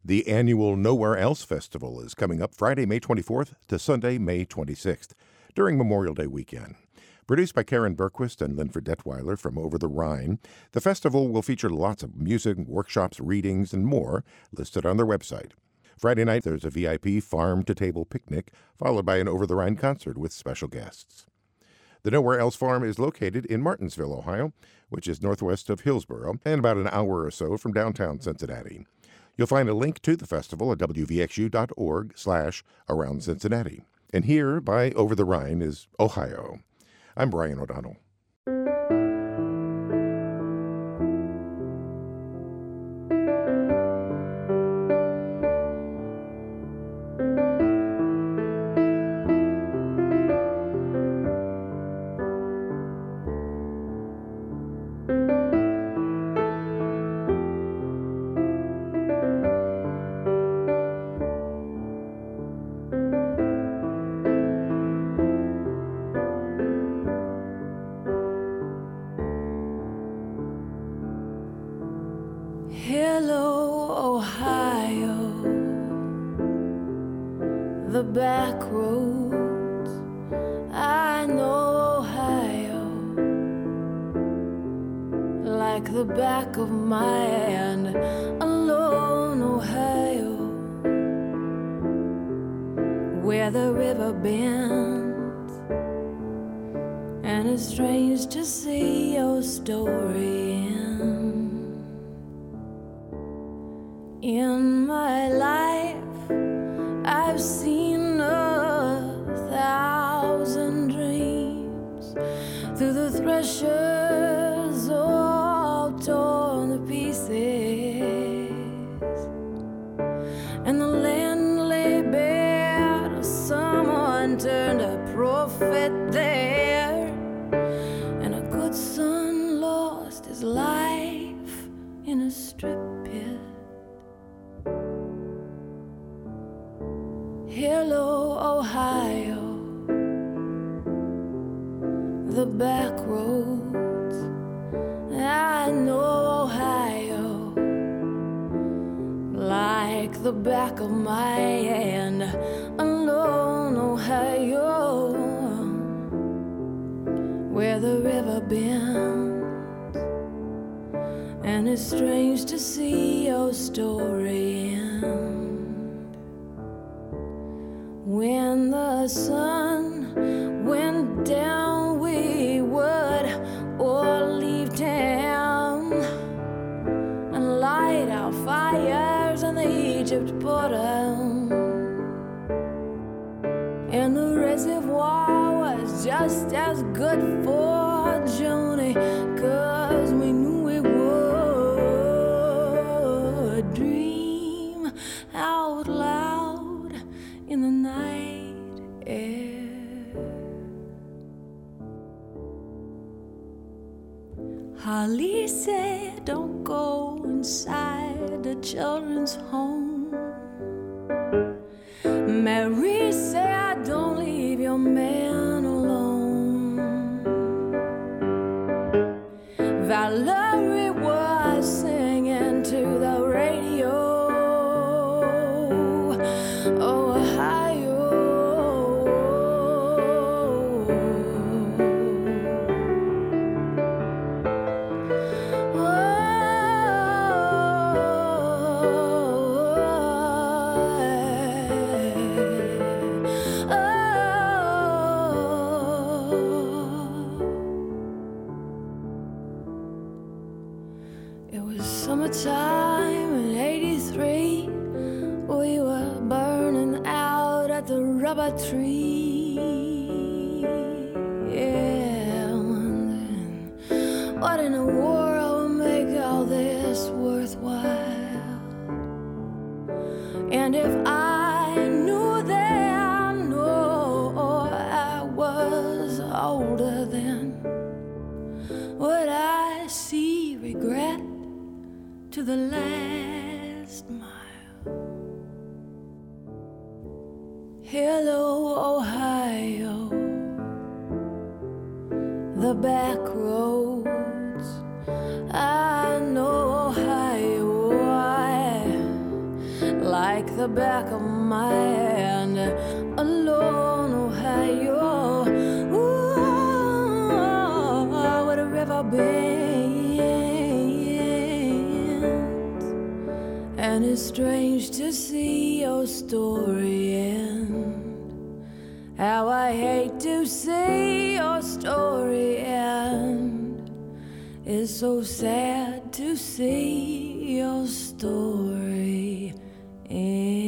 The annual Nowhere Else Festival is coming up Friday, May 24th to Sunday, May 26th, during Memorial Day weekend. Produced by Karen Berquist and Linford Detweiler from Over the Rhine, the festival will feature lots of music, workshops, readings, and more listed on their website. Friday night, there's a VIP farm-to-table picnic, followed by an Over the Rhine concert with special guests. The Nowhere Else Farm is located in Martinsville, Ohio, which is northwest of Hillsboro and about an hour or so from downtown Cincinnati. You'll find a link to the festival at wvxu.org/Around Cincinnati. And here, by Over the Rhine, is Ohio. I'm Brian O'Donnell. Hello, Ohio, the back roads. I know Ohio like the back of my hand. Alone, Ohio, where the river bends, and it's strange to see your story in my life. I've seen 1,000 dreams through the threshers, all torn to pieces, and the land lay bare till someone turned a prophet there, and a good son lost his life in a strip pit. Hello, Ohio, the back roads. I know Ohio like the back of my hand. Alone, Ohio, where the river bends, and it's strange to see your story end. When the sun went down, we would all leave town and light our fires on the Egypt border. And the reservoir was just as good for Joni, 'cause we knew we would dream out loud in the night air. Holly said, don't go inside the children's home. Mary said, don't leave your man alone. Valerie was singing to the radio. Ohio, it was summertime in '83. We were burning out at the rubber tree. Yeah, wondering what in the world would make all this worthwhile. And if I knew then, or I was older then, would I see regret to the last mile? Hello, Ohio, the back roads. I know Ohio, like the back of my hand. Alone, Ohio, ooh, where the river bends. And it's strange to see your story end. How I hate to see your story end. It's so sad to see your story end.